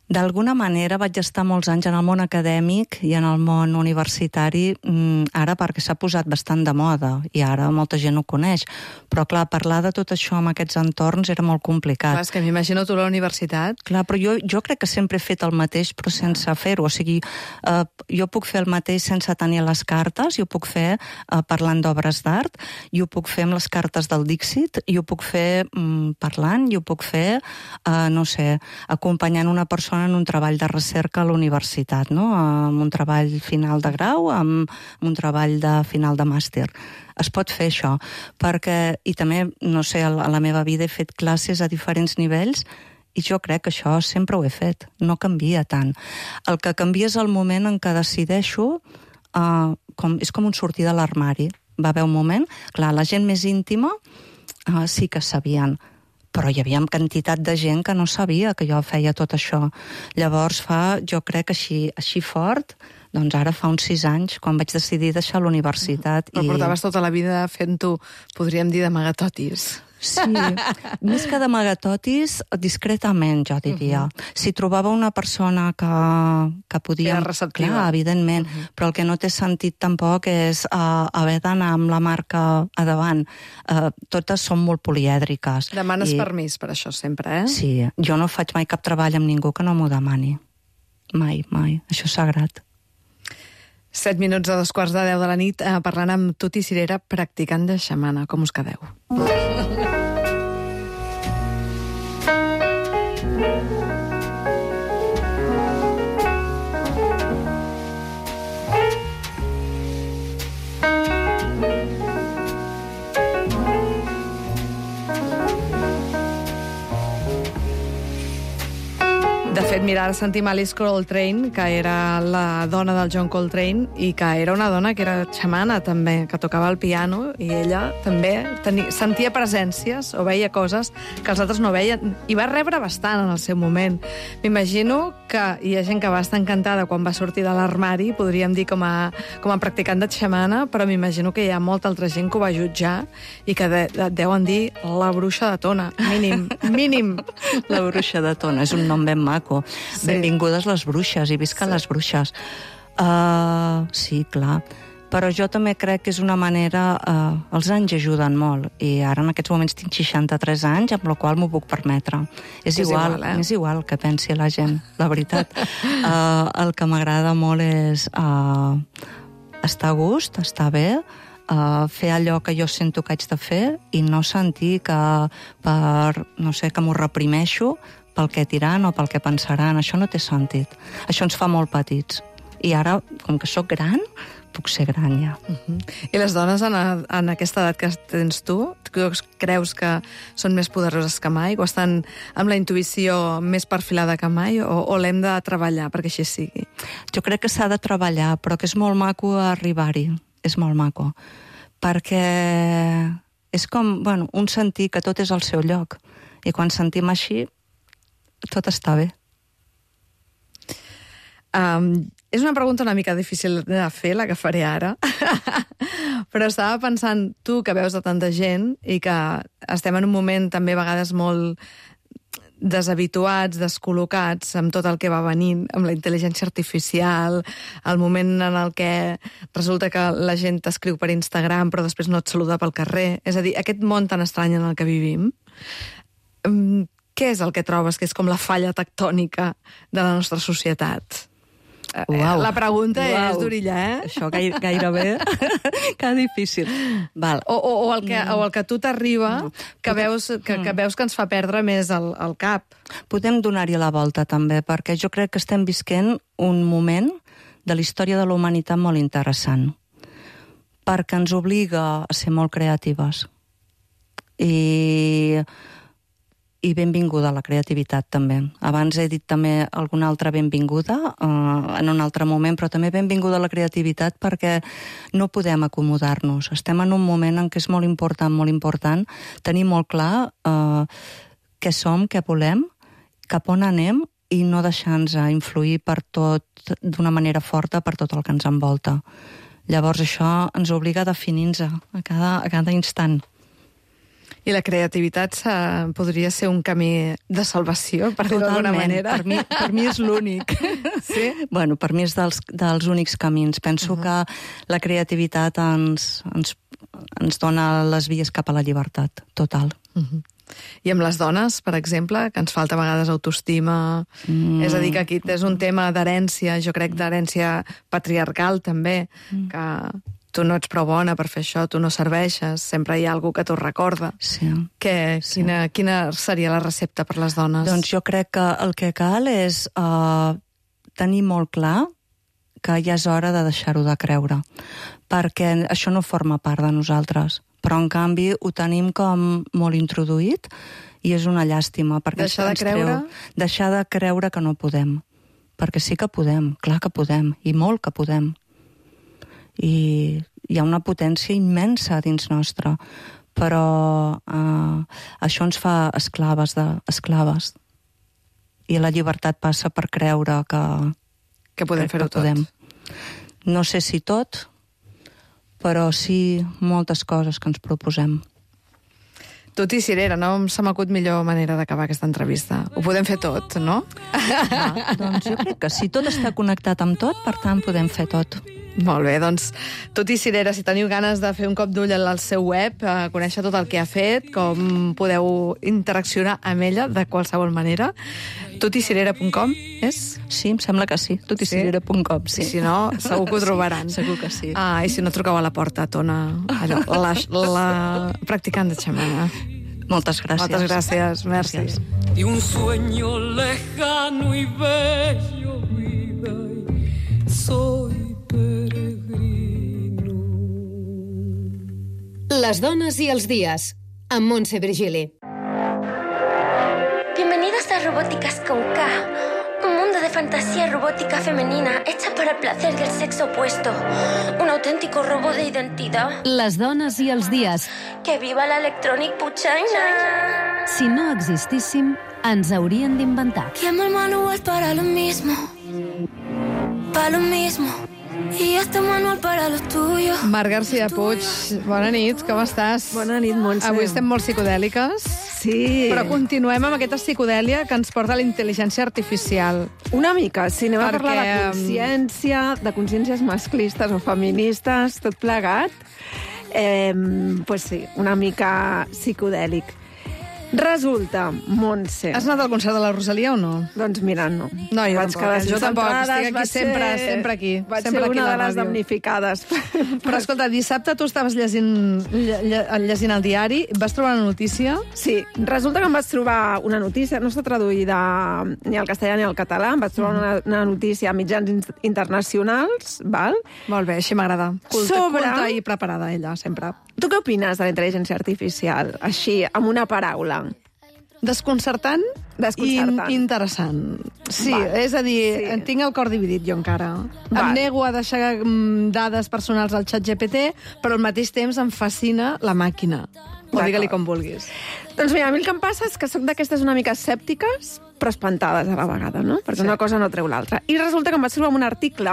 D'alguna manera vaig estar molts anys en el món acadèmic i en el món universitari, ara perquè s'ha posat bastant de moda i ara molta gent ho coneix. Però, clar, parlar de tot això en aquests entorns era molt complicat. Clar, és que m'imagino tu a la universitat. Clar, però jo, jo crec que sempre he fet el mateix, però sense fer-ho. O sigui, eh, jo puc fer el mateix sense tenir les cartes, i ho puc fer eh, parlant d'obres d'art, i ho puc fer amb les cartes del Dixit, i ho puc fer mm, parlant, i ho puc fer, eh, no sé, acompanyant una persona en un treball de recerca a la universitat, no? Amb un treball final de grau, amb un treball de final de màster. Es pot fer això, perquè, i també, no sé, a la meva vida he fet classes a diferents nivells, i jo crec que això sempre ho he fet, no canvia tant. El que canvia és el moment en què decideixo, eh, com, és com un sortir de l'armari. Va haver un moment, clar, la gent més íntima eh, sí que sabien, però hi havia quantitat de gent que no sabia que jo feia tot això. Llavors fa, jo crec, així, així fort, doncs ara fa uns sis anys, quan vaig decidir deixar l'universitat. Però i... portaves tota la vida fent-ho, podríem dir, d'amagatotis. Sí, més que d'amagatotis, discretament, jo diria. Uh-huh. Si trobava una persona que, que podia... Era receptiva. Clar, evidentment, uh-huh. Però el que no té sentit tampoc és uh, haver d'anar amb la marca a davant. Uh, totes són molt polièdriques. Demanes I... permís per això sempre, eh? Sí, jo no faig mai cap treball amb ningú que no m'ho demani. Mai, mai. Això és sagrat. Set minuts a dos quarts de deu de la nit, eh, parlant amb Tuti Cirera, practicant de xamana. Com us quedeu? De fet, mira, ara sentim Alice Coltrane, que era la dona del John Coltrane, i que era una dona que era xamana, també, que tocava el piano, i ella també tenia, sentia presències o veia coses que els altres no veien, i va rebre bastant en el seu moment. M'imagino que hi ha gent que va estar encantada quan va sortir de l'armari, podríem dir com a, com a practicant de xamana, però m'imagino que hi ha molta altra gent que ho va jutjar i que de, de, deuen dir la bruixa de Tona, mínim, mínim. La bruixa de Tona, és un nom ben maco. Sí. Benvingudes les bruixes, i visca sí. Les bruixes. Uh, sí, clar. Però jo també crec que és una manera... Uh, els anys ajuden molt, i ara en aquests moments tinc seixanta-tres anys, amb la qual m'ho puc permetre. És, és igual, igual eh? És igual que pensi la gent, la veritat. Uh, el que m'agrada molt és uh, estar a gust, estar bé, uh, fer allò que jo sento que haig de fer, i no sentir que per, no sé, que m'ho reprimeixo pel que diran o pel que pensaran. Això no té sentit. Això ens fa molt petits. I ara, com que sóc gran, puc ser gran ja. Uh-huh. I les dones en, a, en aquesta edat que tens tu, creus que són més poderoses que mai, o estan amb la intuïció més perfilada que mai, o, o l'hem de treballar perquè així sigui? Jo crec que s'ha de treballar, però que és molt maco arribar-hi. És molt maco. Perquè és com, bueno, un sentir que tot és al seu lloc. I quan sentim així, tot està bé. Um, és una pregunta una mica difícil de fer, la que faré ara, però estava pensant, tu que veus de tanta gent i que estem en un moment també a vegades molt deshabituats, descol·locats amb tot el que va venint, amb la intel·ligència artificial, el moment en el que resulta que la gent t'escriu per Instagram però després no et saluda pel carrer. És a dir, aquest món tan estrany en el que vivim, um, què és el que trobes que és com la falla tectònica de la nostra societat? Uau. La pregunta Uau. És d'orilla, eh? Això gaire, gairebé que difícil. Val. O, o, o, el que, o el que a tu t'arriba, que, veus, que, que veus que ens fa perdre més el, el cap. Podem donar-hi la volta, també, perquè jo crec que estem visquent un moment de la història de la humanitat molt interessant, perquè ens obliga a ser molt creatives. I... I benvinguda a la creativitat, també. Abans he dit també alguna altra benvinguda, eh, en un altre moment, però també benvinguda a la creativitat perquè no podem acomodar-nos. Estem en un moment en què és molt important, molt important, tenir molt clar eh, què som, què volem, cap on anem, i no deixar-nos influir per tot, d'una manera forta, per tot el que ens envolta. Llavors això ens obliga a definir-nos a cada, a cada instant. I la creativitat uh, podria ser un camí de salvació, per dir-ho d'alguna manera. Per mi, per mi és l'únic. Sí? Bueno, per mi és dels, dels únics camins. Penso uh -huh. que la creativitat ens, ens, ens dona les vies cap a la llibertat, total. Uh -huh. I amb les dones, per exemple, que ens falta a vegades autoestima... Mm. És a dir, que aquí és un tema d'herència, jo crec d'herència patriarcal, també, mm. que tu no ets prou bona per fer això, tu no serveixes, sempre hi ha algú que t'ho recorda. Sí. Que, sí. Quina, quina seria la recepta per les dones? Doncs jo crec que el que cal és uh, tenir molt clar que ja és hora de deixar-ho de creure, perquè això no forma part de nosaltres, però en canvi ho tenim com molt introduït i és una llàstima. Perquè deixar de creure? Treu, deixar de creure que no podem, perquè sí que podem, clar que podem, i molt que podem. I hi ha una potència immensa dins nostra, però uh, això ens fa esclaves de esclaves. I la llibertat passa per creure que, que podem fer-ho tot. Podem. No sé si tot, però sí moltes coses que ens proposem. Tuti Cirera, no se m'acut millor manera d'acabar aquesta entrevista. Ho podem fer tot, no? Ah, doncs jo crec que sí, tot està connectat amb tot, per tant podem fer tot. Molt bé, doncs, Tuti Cirera, si teniu ganes de fer un cop d'ull al seu web, a conèixer tot el que ha fet, com podeu interaccionar amb ella de qualsevol manera, tuti cirera punt com, és? Sí, em sembla que sí, tuti cirera punt com, sí. I si no, segur que ho trobaran. Sí, segur que sí. Ah, i si no, truqueu a la porta, Tona, allò, la, la practicant de xamana. Moltes gràcies. Moltes gràcies, merci. Gràcies. Y un sueño lejano y bello vida y soy peregrino. Les dones i els dies, amb Montse Virgili. Bienvenidos a Robóticas con K, un mundo de fantasía robótica femenina hecha para el placer del sexo opuesto. Un auténtico robo de identidad. Les dones i els dies. ¡Que viva la electronic puchaina! Si no existíssim, ens haurien d'inventar. Llamo el manual para lo mismo, para lo mismo. Y este manual para los tuyos. Marc García Puig, bona nit, com estàs? Bona nit, Montse. Avui estem molt psicodèliques. Sí. Però continuem amb aquesta psicodèlia que ens porta la intel·ligència artificial. Una mica, si anem Perquè, a parlar de consciència, de consciències masclistes o feministes, tot plegat, eh, pues sí, una mica psicodèlic. Resulta, Montse... Has anat al concert de la Rosalia o no? Doncs mira, no. No, jo vaig tampoc. Jo tampoc, estic aquí vaig sempre, ser, sempre aquí. Vaig sempre ser aquí una a la de les ràdio. damnificades. Però escolta, dissabte tu estaves llegint, lle, llegint el diari, vas trobar una notícia? Sí, resulta que em vaig trobar una notícia, no està traduïda ni al castellà ni al català, em vaig trobar una, una notícia a mitjans internacionals, val? Molt bé, així m'agrada. Culta, Sobre... culta i preparada, ella, sempre. Tu què opines de la intel·ligència artificial? Així, amb una paraula. Desconcertant, Desconcertant. i interessant. Sí, Val. és a dir, Sí. sí. tinc el cor dividit jo encara. Val. Em nego a deixar mm, dades personals al xat G P T, però al mateix temps em fascina la màquina. O D'acord. digue-li com vulguis. Doncs mira, a mi el que em passa és que soc d'aquestes una mica escèptiques, però espantades a la vegada, no? Perquè Sí. una cosa no treu l'altra. I resulta que em vaig trobar un article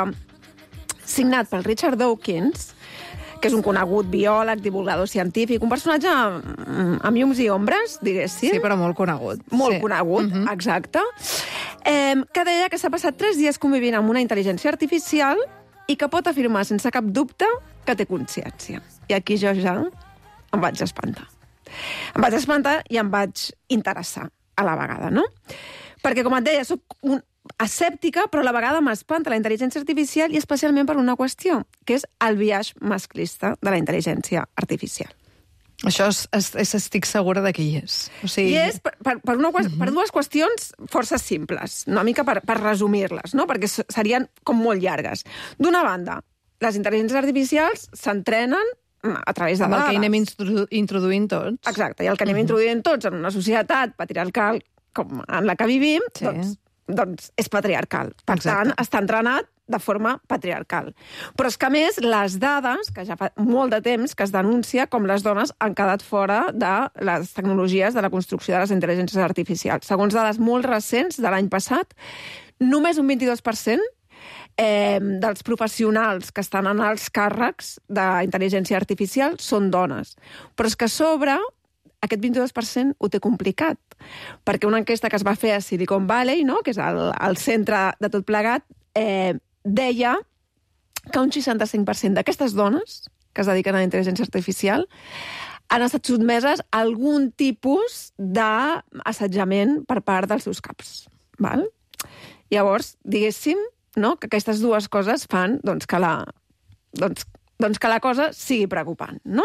signat pel Richard Dawkins, que és un conegut biòleg, divulgador científic, un personatge mm, amb llums i ombres, diguéssim. Sí, però molt conegut. Molt sí. conegut, uh -huh. exacte, eh, que deia que s'ha passat tres dies convivint amb una intel·ligència artificial i que pot afirmar sense cap dubte que té consciència. I aquí jo ja em vaig espantar. Em vaig espantar i em vaig interessar a la vegada, no? Perquè, com et deia, soc un escèptica, però a la vegada m'espanta la intel·ligència artificial i especialment per una qüestió, que és el biaix masclista de la intel·ligència artificial. Això és, és, és, estic segura de que hi és. O sigui... I és per, per, per, una, per dues qüestions força simples, una mica per, per resumir-les, no? Perquè serien com molt llargues. D'una banda, les intel·ligències artificials s'entrenen a través de Amb el dades. que anem introdu introduint tots. Exacte, i el que anem introduint tots en una societat patriarcal com en la que vivim, Sí. doncs, doncs és patriarcal. Per Exacte. tant, està entrenat de forma patriarcal. Però és que, a més, les dades, que ja fa molt de temps que es denuncia com les dones han quedat fora de les tecnologies de la construcció de les intel·ligències artificials. Segons dades molt recents de l'any passat, només un vint-i-dos per cent eh, dels professionals que estan en els càrrecs d'intel·ligència artificial són dones. Però és que a sobre aquest vint-i-dos per cent ho té complicat, perquè una enquesta que es va fer a Silicon Valley, no?, que és el, el centre de tot plegat, eh, deia que un seixanta-cinc per cent d'aquestes dones que es dediquen a la intel·ligència artificial han estat sotmeses a algun tipus d'assetjament per part dels seus caps. Val? Llavors, diguéssim, no?, que aquestes dues coses fan doncs, que, la, doncs, doncs que la cosa sigui preocupant, no?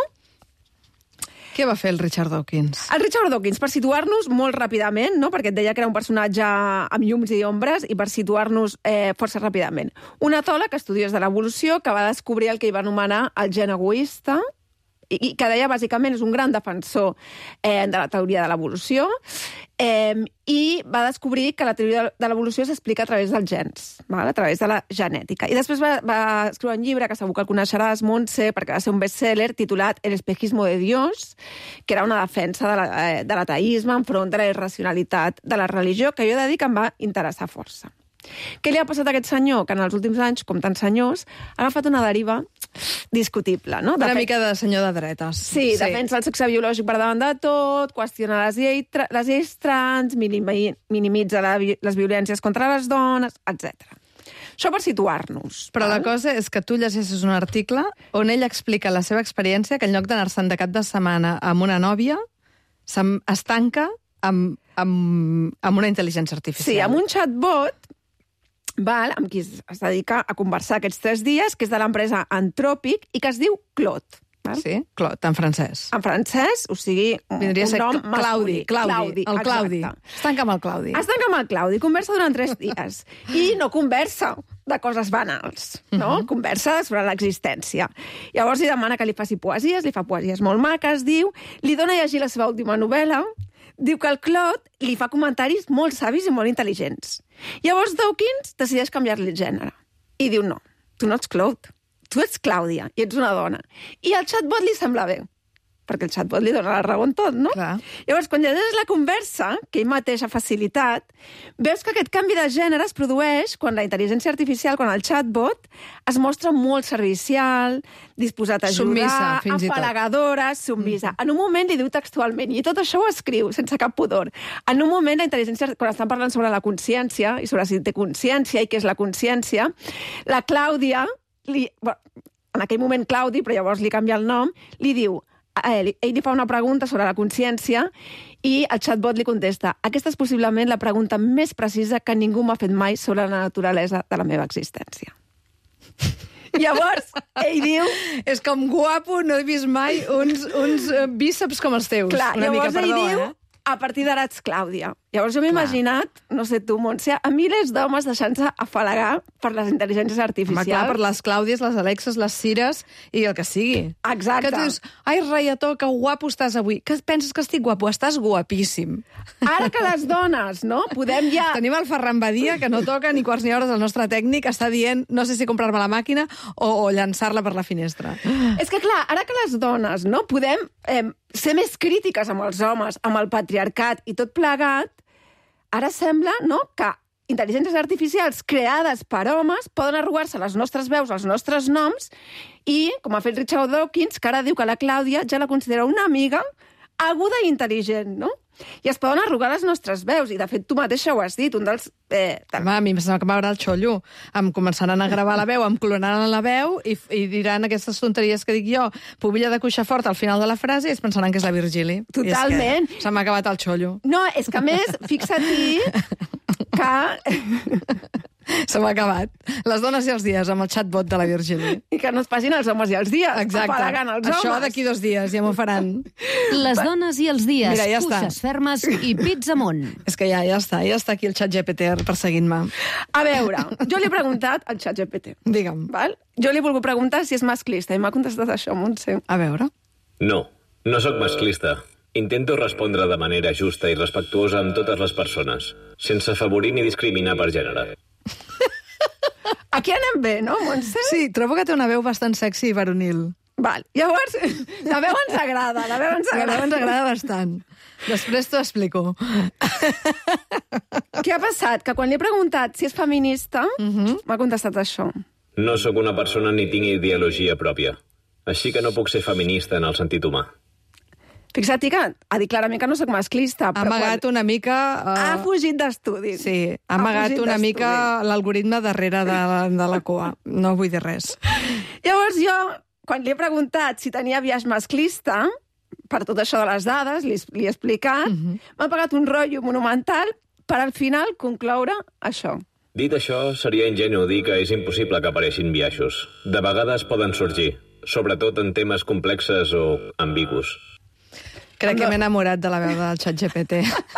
Què va fer el Richard Dawkins? El Richard Dawkins, per situar-nos molt ràpidament, no?, perquè et deia que era un personatge amb llums i ombres, i per situar-nos eh, força ràpidament. Un etòleg, estudiós de l'evolució, que va descobrir el que hi va anomenar el gen egoista, i que deia, bàsicament, és un gran defensor eh, de la teoria de l'evolució, eh, i va descobrir que la teoria de l'evolució s'explica a través dels gens, val? A través de la genètica. I després va, va escriure un llibre, que segur que el coneixeràs, Montse, perquè va ser un best-seller, titulat El espejismo de Dios, que era una defensa de, la, eh, de l'ateisme enfront de la irracionalitat de la religió, que jo he de dir que em va interessar força. Què li ha passat a aquest senyor? Que en els últims anys, com tants senyors, ha agafat una deriva discutible, no? Una mica de senyor de dretes. Sí, sí, defensa el sexe biològic per davant de tot, qüestiona les, llei, les lleis trans, minimitza la, les violències contra les dones, etcètera. Això per situar-nos. Però val? la cosa és que tu llegeixes un article on ell explica la seva experiència, que en lloc d'anar-se'n de cap de setmana amb una nòvia, es tanca amb, amb, amb una intel·ligència artificial. Sí, amb un chatbot, val, amb qui es dedica a conversar aquests tres dies, que és de l'empresa Anthropic i que es diu Claude. Val? Sí, Claude, en francès. En francès, o sigui, un, Vindria a ser un nom Claudi, masculí. Claudi, Claudi, el Claudi. exacte. Es tanca amb el Claudi. Es tanca amb el Claudi, conversa durant tres dies. I no conversa de coses banals, no? Uh -huh. Conversa sobre l'existència. Llavors li demana que li faci poesies, li fa poesies molt maques, diu, li dona a llegir la seva última novel·la, diu que el Claude li fa comentaris molt savis i molt intel·ligents. Llavors Dawkins decideix canviar-li el gènere. I diu, no, tu no ets Claude, tu ets Clàudia i ets una dona. I al xatbot li sembla bé, perquè el xatbot li dona la raó en tot, no? Clar. Llavors, quan llegeixes la conversa, que ell mateix ha facilitat, veus que aquest canvi de gènere es produeix quan la intel·ligència artificial, quan el xatbot, es mostra molt servicial, disposat a ajudar, Submissa, fins i tot. afalagadora, submissa. Mm. En un moment li diu textualment, i tot això ho escriu, sense cap pudor, en un moment la intel·ligència, quan estan parlant sobre la consciència, i sobre si té consciència i què és la consciència, la Clàudia, li, bueno, en aquell moment Claudi, però llavors li canvia el nom, li diu, ell, ell li fa una pregunta sobre la consciència i el xatbot li contesta, aquesta és possiblement la pregunta més precisa que ningú m'ha fet mai sobre la naturalesa de la meva existència. Llavors, ell diu... És com guapo, no he vist mai uns, uns bíceps com els teus. Clar, una llavors mica, perdó, ell diu, eh? a partir d'ara ets Clàudia. Llavors jo m'he imaginat, no sé tu, Montse, a milers d'homes deixant-se afalagar per les intel·ligències artificials. Home, clar, per les Clàudies, les Alexes, les Cires i el que sigui. Exacte. Que tu dius, ai, reietó, que guapo estàs avui. Que penses que estic guapo? Estàs guapíssim. Ara que les dones, no, podem ja... Tenim el Ferran Badia, que no toca ni quarts ni hores, el nostre tècnic, està dient no sé si comprar-me la màquina o, o llançar-la per la finestra. És que, clar, ara que les dones no podem eh, ser més crítiques amb els homes, amb el patriarcat i tot plegat, ara sembla, no?, que intel·ligències artificials creades per homes poden arrugar-se les nostres veus, els nostres noms, i, com ha fet Richard Dawkins, que ara diu que la Clàudia ja la considera una amiga aguda i intel·ligent, no? I es poden arrugar les nostres veus, i de fet tu mateixa ho has dit, un dels... Eh, Home, a mi em sembla que m'agrada el xollo. Em començaran a gravar la veu, em clonaran la veu i, i diran aquestes tonteries que dic jo, pubilla de cuixa fort al final de la frase i es pensaran que és la Virgili. Totalment. És que se m'ha acabat el xollo. No, és que a més, fixa-t'hi que... Se m'ha acabat. Les dones i els dies, amb el chatbot de la Virgili. I que no es passin els homes i els dies. Exacte. Apalagant els Això homes. d'aquí dos dies ja m'ho faran. Les dones i els dies, Mira, ja cuixes està. fermes i pits amunt. És que ja ja està, ja està aquí el xat G P T perseguint-me. A veure, jo li he preguntat al xat G P T. Digue'm. Val? Jo li he volgut preguntar si és masclista i m'ha contestat això, Montse. A veure. No, no sóc masclista. Intento respondre de manera justa i respectuosa amb totes les persones, sense afavorir ni discriminar per gènere. Aquí anem bé, no, Montse? Sí, trobo que té una veu bastant sexy i varonil. Val. Llavors, la veu ens agrada, la veu ens La agrada. veu ens agrada bastant. Després t'ho explico. Què ha passat? Que quan li he preguntat si és feminista, uh-huh. m'ha contestat això. No sóc una persona ni tinc ideologia pròpia, així que no puc ser feminista en el sentit humà. Fixa't que ha dit clarament que no soc masclista. Ha amagat quan... una mica... Uh... Ha fugit d'estudis. Sí, ha amagat una mica l'algoritme darrere de, de la cua. No vull dir res. Llavors jo, quan li he preguntat si tenia biaix masclista, per tot això de les dades, li, li he explicat, uh-huh. m'ha pagat un rotllo monumental per al final concloure això. Dit això, seria ingenu dir que és impossible que apareixin biaixos. De vegades poden sorgir, sobretot en temes complexes o ambigus. Crec que m'he enamorat de la veu del ChatGPT.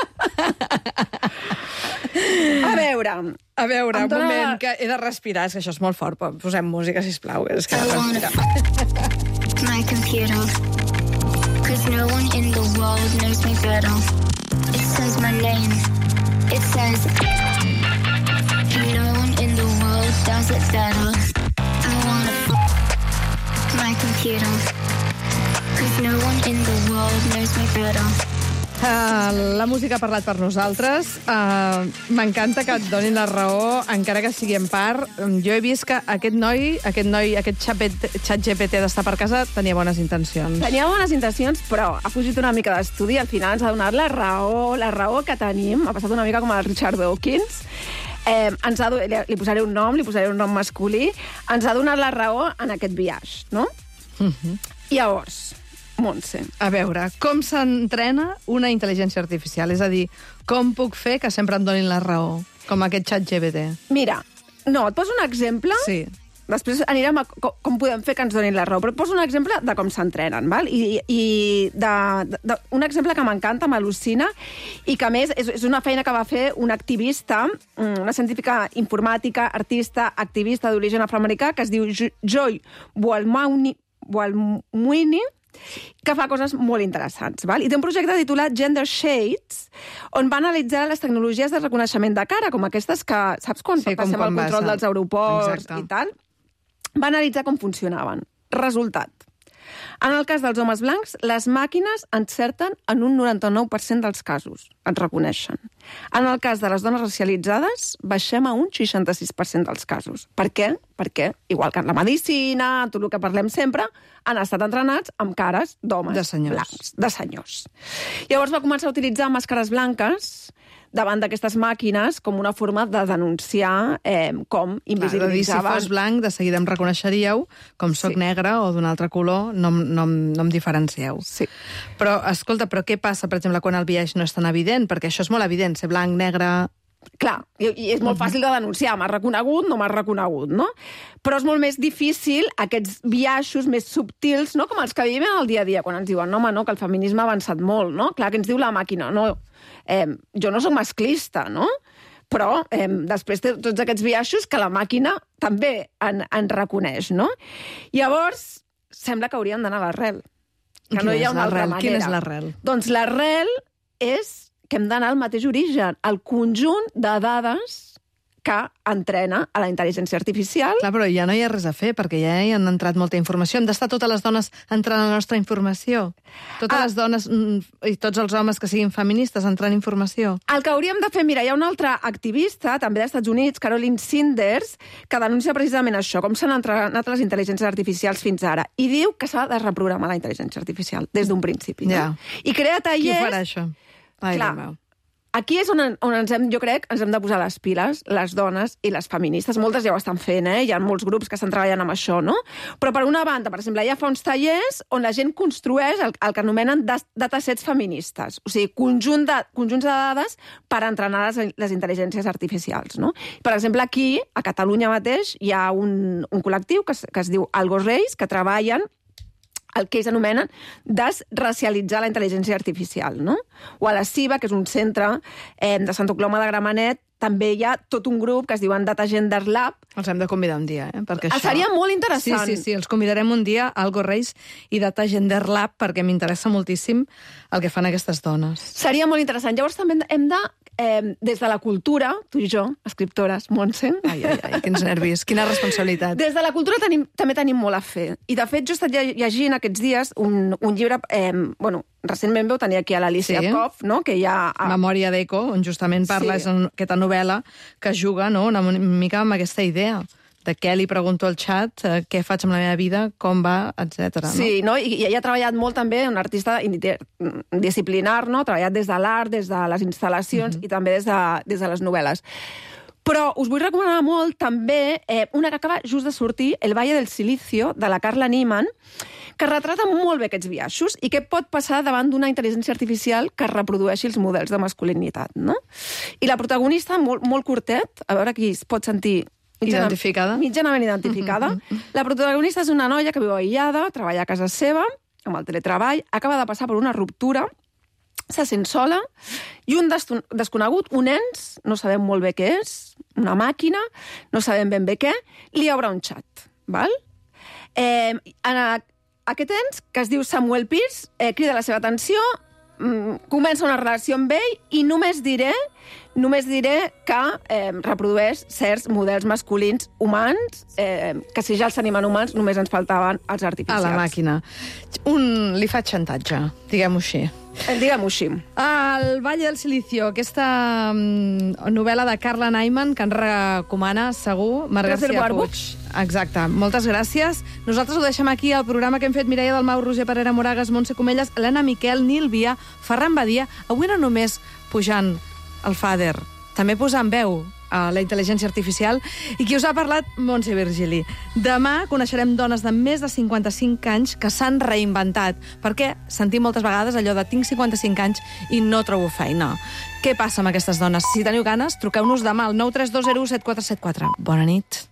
A veure... A veure, un dona... moment, que he de respirar, és que això és molt fort. Posem música, sisplau, és que he de respirar. My computer, 'cause no one in the world knows me better. It says my name, it says, and no one in the world does it better. I wanna f*** my computer. No one in the world knows me better. Uh, la música ha parlat per nosaltres. Uh, M'encanta que et donin la raó, encara que sigui en part. Jo he vist que aquest noi, aquest noi, aquest xat G P T d'estar per casa tenia bones intencions. Tenia bones intencions, però ha fugit una mica d'estudi. Al final ens ha donat la raó, la raó que tenim. Ha passat una mica com el Richard Dawkins. Eh, ens ha, li, li posaré un nom, li posaré un nom masculí. Ens ha donat la raó en aquest biaix, no? Uh-huh. Llavors... Montse. A veure, com s'entrena una intel·ligència artificial? És a dir, com puc fer que sempre em donin la raó, com aquest xat G P T? Mira, no, et poso un exemple. Sí. Després anirem a com, com podem fer que ens donin la raó, però et poso un exemple de com s'entrenen, val? I, i de, de, un exemple que m'encanta, m'al·lucina, i que, a més, és, és una feina que va fer una activista, una científica informàtica, artista, activista d'origen afroamericà, que es diu Joy Buolamwini, que fa coses molt interessants. Val? I té un projecte titulat Gender Shades, on va analitzar les tecnologies de reconeixement de cara, com aquestes que, saps, quan sí, passem el control dels aeroports Exacte. I tal? Va analitzar com funcionaven. Resultat. En el cas dels homes blancs, les màquines encerten en un noranta-nou per cent dels casos. Et reconeixen. En el cas de les dones racialitzades, baixem a un seixanta-sis per cent dels casos. Per què? Perquè, igual que en la medicina, tot el que parlem sempre, han estat entrenats amb cares d'homes blancs. De senyors. Llavors va començar a utilitzar màscares blanques davant d'aquestes màquines com una forma de denunciar eh, com invisibilitzaven... Clar, si fos blanc, de seguida em reconeixeríeu, com soc sí. negre o d'un altre color, no, no, no em diferencieu. Sí. Però, escolta, però què passa, per exemple, quan el biaix no és tan evident? Perquè això és molt evident, ser blanc, negre... Clar, i, i és molt fàcil de denunciar, m'has reconegut, no m'has reconegut, no? Però és molt més difícil aquests biaixos més subtils, no? Com els que vivim en el dia a dia, quan ens diuen, no, home, no, que el feminisme ha avançat molt, no? Clar, que ens diu la màquina, no, eh, jo no sóc masclista, no? Però eh, després té tots aquests biaixos que la màquina també en, en reconeix, no? Llavors, sembla que hauríem d'anar a l'arrel. Que no hi ha una altra manera. Quina és l'arrel? Doncs l'arrel és que hem d'anar al mateix origen, al conjunt de dades que entrena a la intel·ligència artificial. Clar, però ja no hi ha res a fer, perquè ja hi han entrat molta informació. Hem d'estar totes les dones entrant a la nostra informació. Totes ah. les dones i tots els homes que siguin feministes entrant informació. El que hauríem de fer, mira, hi ha una altra activista, també dels Estats Units, Caroline Sanders, que denuncia precisament això, com s'han entrenat les intel·ligències artificials fins ara. I diu que s'ha de reprogramar la intel·ligència artificial des d'un principi. Ja. No? I crea tallers... Qui ho farà, això? Ai, Clar, aquí és on, on ens hem, jo crec, ens hem de posar les piles, les dones i les feministes. Moltes ja ho estan fent, eh? Hi ha molts grups que estan treballant amb això, no? Però per una banda, per exemple, ja fa uns tallers on la gent construeix el, el que anomenen datasets feministes, o sigui, conjunt de, conjunts de dades per entrenar les, les intel·ligències artificials, no? Per exemple, aquí, a Catalunya mateix, hi ha un, un col·lectiu que es, que es diu Algo Reis, que treballen el que ells anomenen desracialitzar la intel·ligència artificial, no? O a la CIVA, que és un centre eh, de Santa Coloma de Gramenet, també hi ha tot un grup que es diuen Data Gender Lab. Els hem de convidar un dia, eh? Perquè això... Seria molt interessant. Sí, sí, sí, els convidarem un dia a Algo Reis i Data Gender Lab perquè m'interessa moltíssim el que fan aquestes dones. Seria molt interessant. Llavors també hem de, eh, des de la cultura, tu i jo, escriptores, Montse... Ai, ai, ai, quins nervis, quina responsabilitat. Des de la cultura tenim, també tenim molt a fer. I, de fet, jo he estat llegint aquests dies un, un llibre... Eh, bueno, recentment vau tenir aquí a l'Alicia sí. Koff, no? Que hi ha... A... Memòria d'Eco, on justament parla, sí. és una, aquesta novel·la que juga, no?, una mica amb aquesta idea de què li pregunto al xat, eh, què faig amb la meva vida, com va, etcètera. Sí, no? I, i ella ha treballat molt també, un artista interdisciplinar, no? Ha treballat des de l'art, des de les instal·lacions uh-huh. i també des de, des de les novel·les. Però us vull recomanar molt també eh, una que acaba just de sortir, El Valle del Silicio, de la Carla Neiman, que retrata molt bé aquests biaixos i què pot passar davant d'una intel·ligència artificial que reprodueixi els models de masculinitat, no? I la protagonista, molt, molt curtet, a veure qui es pot sentir mitjana, identificada. mitjanament identificada. La protagonista és una noia que viu aïllada, treballa a casa seva, amb el teletreball, acaba de passar per una ruptura, se sent sola, i un desconegut, un ens, no sabem molt bé què és, una màquina, no sabem ben bé què, li obre un xat, val? Eh, en aquest ens, que es diu Samuel Pierce, eh, crida la seva atenció, mm, comença una relació amb ell i només diré, només diré que eh, reprodueix certs models masculins humans, eh, que si ja els tenim en humans, només ens faltaven els artificials. A la màquina. Un, li faig xantatge, diguem-ho així. Eh, diguem-ho així. El Valle del Silicio, aquesta mm, novel·la de Carla Neiman, que ens recomana, segur, Marc García Puig. Exacte, moltes gràcies. Nosaltres ho deixem aquí, el programa que hem fet Mireia Dalmau, Roger Parera Moragas, Montse Comelles, Helena Miquel, Nil Via, Ferran Badia. Avui no només pujant el Fader, també posant veu a la intel·ligència artificial, i qui us ha parlat, Montse Virgili. Demà coneixerem dones de més de cinquanta-cinc anys que s'han reinventat, perquè sentim moltes vegades allò de tinc cinquanta-cinc anys i no trobo feina. Què passa amb aquestes dones? Si teniu ganes, truqueu-nos demà al nou tres dos zero u set quatre set quatre. Bona nit.